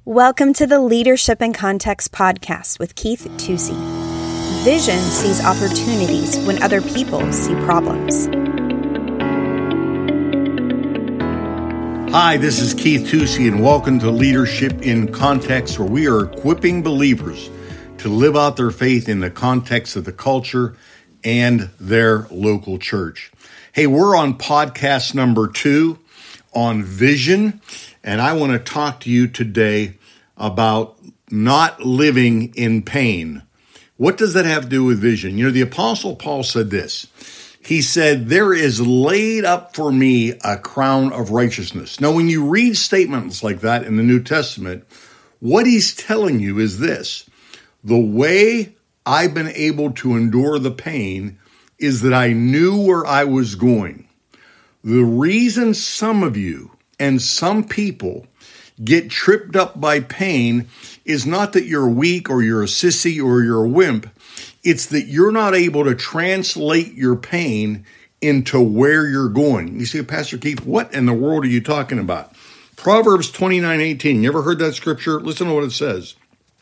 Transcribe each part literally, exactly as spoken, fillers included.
Welcome to the Leadership in Context podcast with Keith Tusey. Vision sees opportunities when other people see problems. Hi, this is Keith Tusey, and welcome to Leadership in Context, where we are equipping believers to live out their faith in the context of the culture and their local church. Hey, we're on podcast number two on vision, and I want to talk to you today about not living in pain. What does that have to do with vision? You know, the Apostle Paul said this. He said, "There is laid up for me a crown of righteousness." Now, when you read statements like that in the New Testament, what he's telling you is this: the way I've been able to endure the pain is that I knew where I was going. The reason some of you and some people get tripped up by pain is not that you're weak or you're a sissy or you're a wimp. It's that you're not able to translate your pain into where you're going. You see, Pastor Keith, what in the world are you talking about? Proverbs twenty-nine eighteen. You ever heard that scripture? Listen to what it says.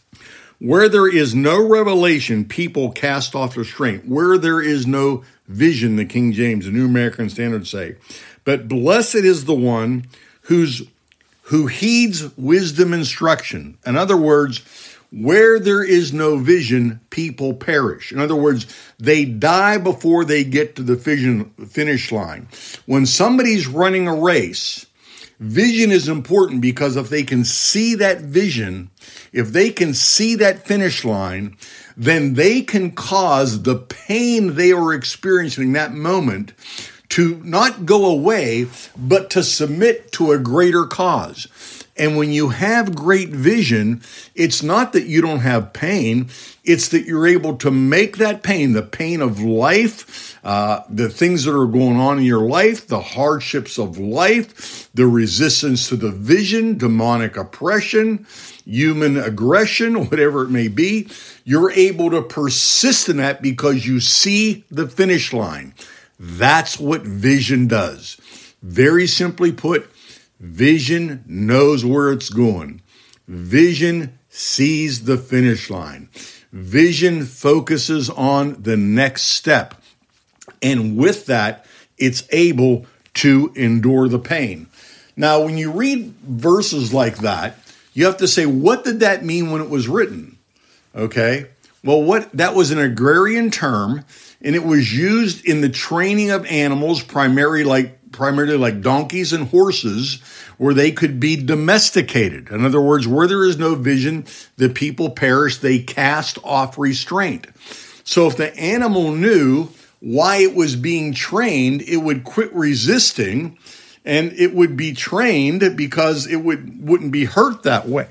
Where there is no revelation, people cast off restraint. Where there is no vision, the King James, the New American Standard say. But blessed is the one who's who heeds wisdom instruction. In other words, where there is no vision, people perish. In other words, they die before they get to the vision, finish line. When somebody's running a race, vision is important because if they can see that vision, if they can see that finish line, then they can cause the pain they are experiencing in that moment to not go away, but to submit to a greater cause. And when you have great vision, it's not that you don't have pain, it's that you're able to make that pain, the pain of life, uh, the things that are going on in your life, the hardships of life, the resistance to the vision, demonic oppression, human aggression, whatever it may be, you're able to persist in that because you see the finish line. That's what vision does. Very simply put, vision knows where it's going. Vision sees the finish line. Vision focuses on the next step. And with that, it's able to endure the pain. Now, when you read verses like that, you have to say, what did that mean when it was written? Okay? Well, what that was an agrarian term, and it was used in the training of animals, primarily like primarily like donkeys and horses, where they could be domesticated. In other words, where there is no vision, the people perish, they cast off restraint. So if the animal knew why it was being trained, it would quit resisting, and it would be trained because it would, wouldn't be hurt that way.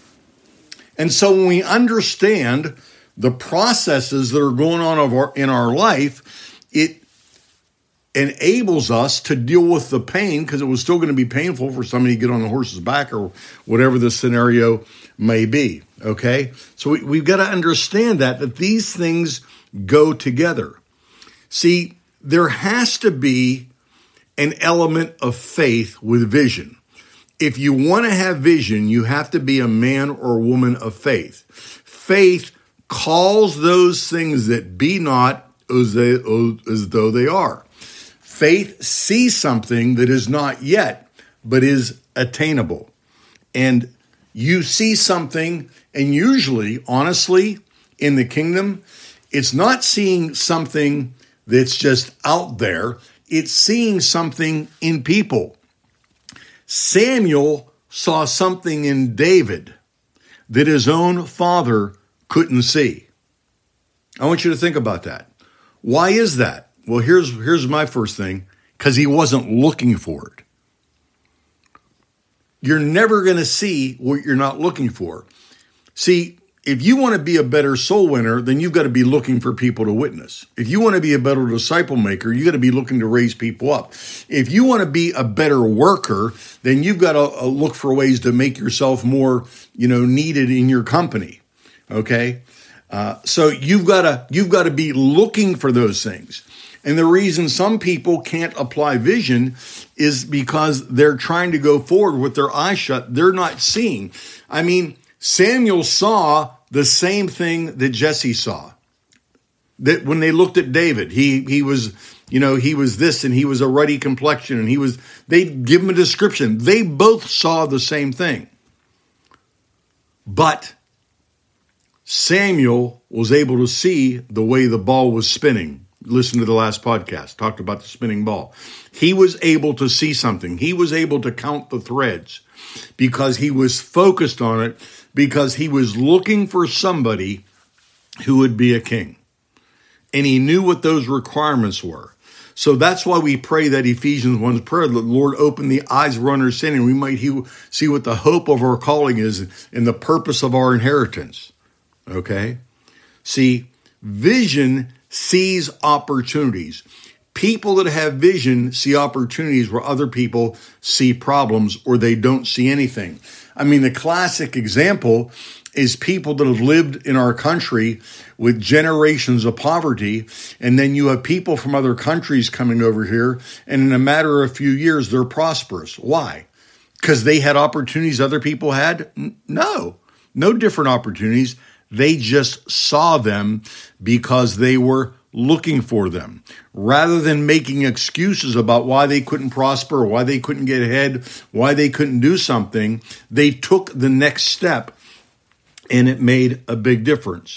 And so when we understand the processes that are going on of our, in our life, it enables us to deal with the pain, because it was still going to be painful for somebody to get on the horse's back or whatever the scenario may be, okay? So we, we've got to understand that, that these things go together. See, there has to be an element of faith with vision. If you want to have vision, you have to be a man or woman of faith. Faith calls those things that be not as, they, as though they are. Faith sees something that is not yet, but is attainable. And you see something, and usually, honestly, in the kingdom, it's not seeing something that's just out there. It's seeing something in people. Samuel saw something in David that his own father couldn't see. I want you to think about that. Why is that? Well, here's, here's my first thing, because he wasn't looking for it. You're never going to see what you're not looking for. See, if you want to be a better soul winner, then you've got to be looking for people to witness. If you want to be a better disciple maker, you got to be looking to raise people up. If you want to be a better worker, then you've got to look for ways to make yourself more, you know, needed in your company. Okay? Uh, so you've got to, you've got to be looking for those things. And the reason some people can't apply vision is because they're trying to go forward with their eyes shut. They're not seeing. I mean, Samuel saw the same thing that Jesse saw. That when they looked at David, he he was, you know, he was this and he was a ruddy complexion and he was, they give him a description. They both saw the same thing. But Samuel was able to see the way the ball was spinning. Listen to the last podcast, talked about the spinning ball. He was able to see something. He was able to count the threads because he was focused on it, because he was looking for somebody who would be a king. And he knew what those requirements were. So that's why we pray that Ephesians one prayer, that Lord open the eyes of our understanding. We might see what the hope of our calling is and the purpose of our inheritance. Okay? See, vision sees opportunities. People that have vision see opportunities where other people see problems or they don't see anything. I mean, the classic example is people that have lived in our country with generations of poverty, and then you have people from other countries coming over here, and in a matter of a few years, they're prosperous. Why? Because they had opportunities other people had? No, no different opportunities. They just saw them because they were looking for them. Rather than making excuses about why they couldn't prosper, or why they couldn't get ahead, why they couldn't do something, they took the next step, and it made a big difference.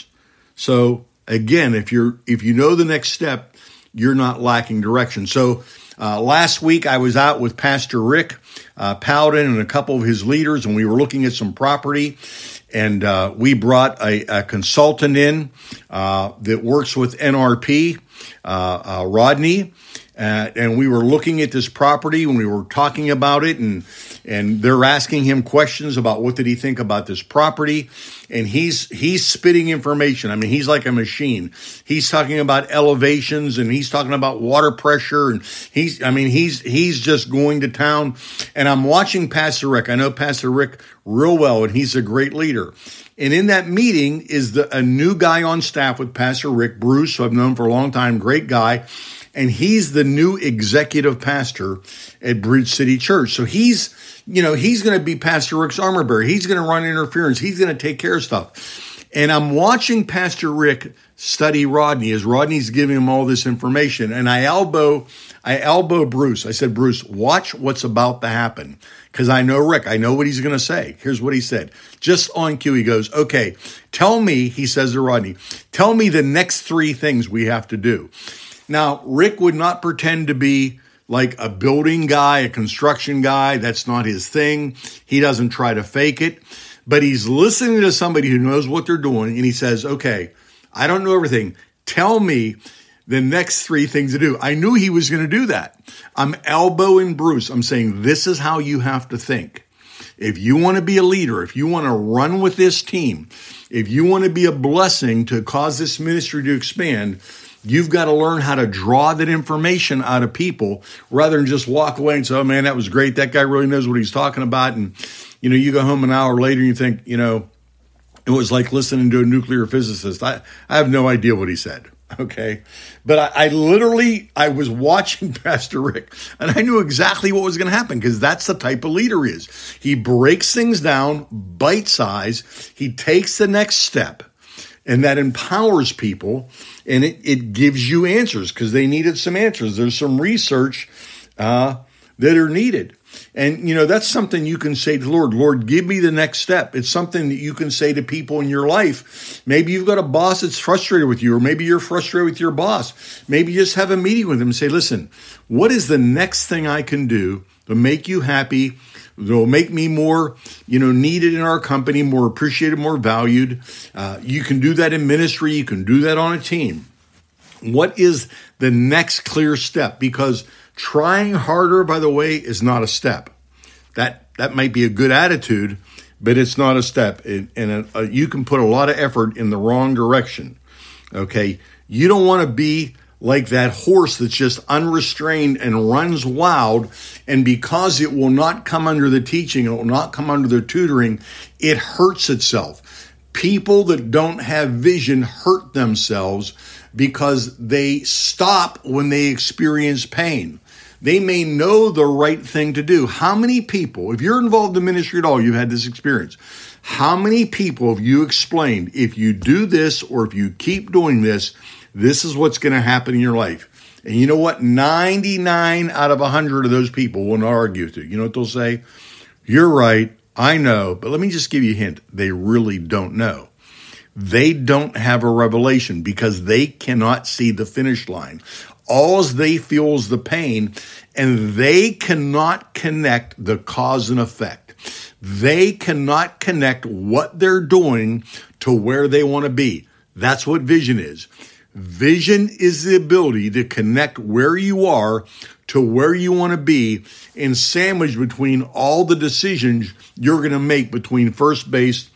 So again, if you're if you know the next step, you're not lacking direction. So uh, last week I was out with Pastor Rick uh, Powden and a couple of his leaders, and we were looking at some property. And uh, we brought a, a consultant in uh, that works with N R P, uh, uh, Rodney, uh, and we were looking at this property when we were talking about it, and and they're asking him questions about what did he think about this property, and he's he's spitting information. I mean, he's like a machine. He's talking about elevations, and he's talking about water pressure, and he's I mean he's he's just going to town. And I'm watching Pastor Rick. I know Pastor Rick real well, and he's a great leader. And in that meeting is the, a new guy on staff with Pastor Rick, Bruce, who I've known for a long time, great guy. And he's the new executive pastor at Bridge City Church. So he's, you know, he's going to be Pastor Rick's armor bearer. He's going to run interference. He's going to take care of stuff. And I'm watching Pastor Rick study Rodney as Rodney's giving him all this information. And I elbow, I elbow Bruce. I said, Bruce, watch what's about to happen. Because I know Rick, I know what he's going to say. Here's what he said. Just on cue, he goes, okay, tell me, he says to Rodney, tell me the next three things we have to do. Now, Rick would not pretend to be like a building guy, a construction guy. That's not his thing. He doesn't try to fake it. But he's listening to somebody who knows what they're doing, and he says, okay, I don't know everything. Tell me the next three things to do. I knew he was going to do that. I'm elbowing Bruce. I'm saying, this is how you have to think. If you want to be a leader, if you want to run with this team, if you want to be a blessing to cause this ministry to expand, you've got to learn how to draw that information out of people rather than just walk away and say, oh man, that was great. That guy really knows what he's talking about. And, you know, you go home an hour later and you think, you know, it was like listening to a nuclear physicist. I, I have no idea what he said. Okay. But I, I literally, I was watching Pastor Rick and I knew exactly what was going to happen because that's the type of leader he is. He breaks things down, bite size. He takes the next step, and that empowers people, and it, it gives you answers because they needed some answers. There's some research uh, that are needed. And, you know, that's something you can say to the Lord, Lord, give me the next step. It's something that you can say to people in your life. Maybe you've got a boss that's frustrated with you, or maybe you're frustrated with your boss. Maybe you just have a meeting with them and say, listen, what is the next thing I can do to make you happy, that will make me more, you know, needed in our company, more appreciated, more valued. Uh, you can do that in ministry. You can do that on a team. What is the next clear step? Because trying harder, by the way, is not a step. That that might be a good attitude, but it's not a step. It, and a, a, you can put a lot of effort in the wrong direction. Okay, you don't want to be like that horse that's just unrestrained and runs wild, and because it will not come under the teaching, it will not come under the tutoring, it hurts itself. People that don't have vision hurt themselves because they stop when they experience pain. They may know the right thing to do. How many people, if you're involved in ministry at all, you've had this experience. How many people have you explained, if you do this or if you keep doing this, this is what's going to happen in your life? And you know what? ninety-nine out of one hundred of those people will not argue with you. You know what they'll say? You're right. I know. But let me just give you a hint. They really don't know. They don't have a revelation because they cannot see the finish line. All they feel is the pain, and they cannot connect the cause and effect. They cannot connect what they're doing to where they want to be. That's what vision is. Vision is the ability to connect where you are to where you want to be and sandwich between all the decisions you're going to make between first base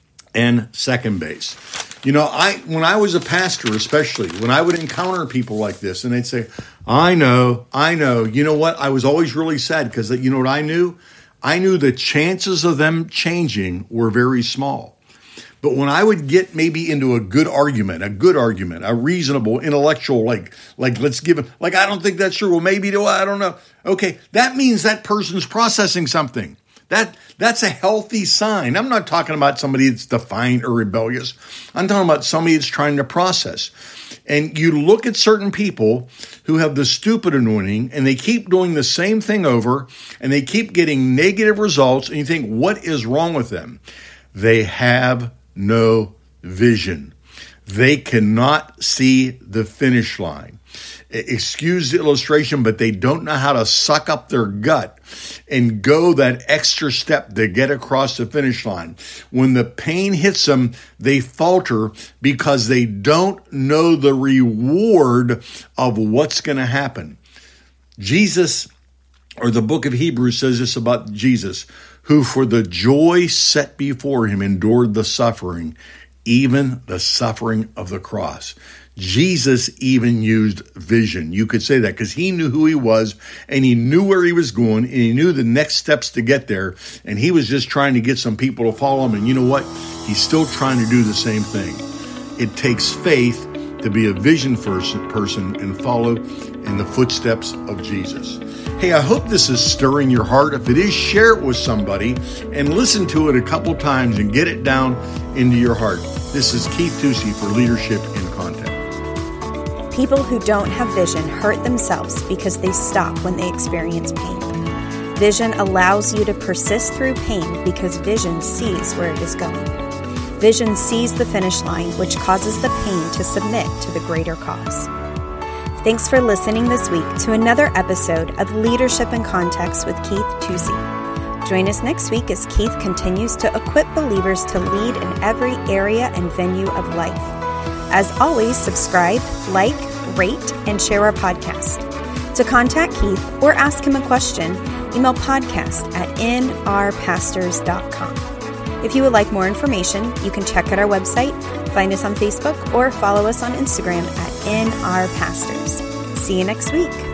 and second base. You know, I when I was a pastor, especially, when I would encounter people like this, and they'd say, I know, I know. You know what? I was always really sad because, you know what I knew? I knew the chances of them changing were very small. But when I would get maybe into a good argument, a good argument, a reasonable, intellectual, like, like let's give it, like, I don't think that's true. Well, maybe do I? I don't know. Okay, that means that person's processing something. That that's a healthy sign. I'm not talking about somebody that's defiant or rebellious. I'm talking about somebody that's trying to process. And you look at certain people who have the stupid anointing and they keep doing the same thing over and they keep getting negative results, and you think, what is wrong with them? They have no vision. They cannot see the finish line. Excuse the illustration, but they don't know how to suck up their gut and go that extra step to get across the finish line. When the pain hits them, they falter because they don't know the reward of what's going to happen. Jesus, or the book of Hebrews says this about Jesus, who for the joy set before him endured the suffering, even the suffering of the cross. Jesus even used vision. You could say that because he knew who he was and he knew where he was going and he knew the next steps to get there. And he was just trying to get some people to follow him. And you know what? He's still trying to do the same thing. It takes faith to be a vision person and follow in the footsteps of Jesus. Hey, I hope this is stirring your heart. If it is, share it with somebody and listen to it a couple times and get it down into your heart. This is Keith Tusey for Leadership in Context. People who don't have vision hurt themselves because they stop when they experience pain. Vision allows you to persist through pain because vision sees where it is going. Vision sees the finish line, which causes the pain to submit to the greater cause. Thanks for listening this week to another episode of Leadership in Context with Keith Tusey. Join us next week as Keith continues to equip believers to lead in every area and venue of life. As always, subscribe, like, rate, and share our podcast. To contact Keith or ask him a question, email podcast at n r pastors dot com. If you would like more information, you can check out our website, find us on Facebook, or follow us on Instagram at n r pastors. See you next week.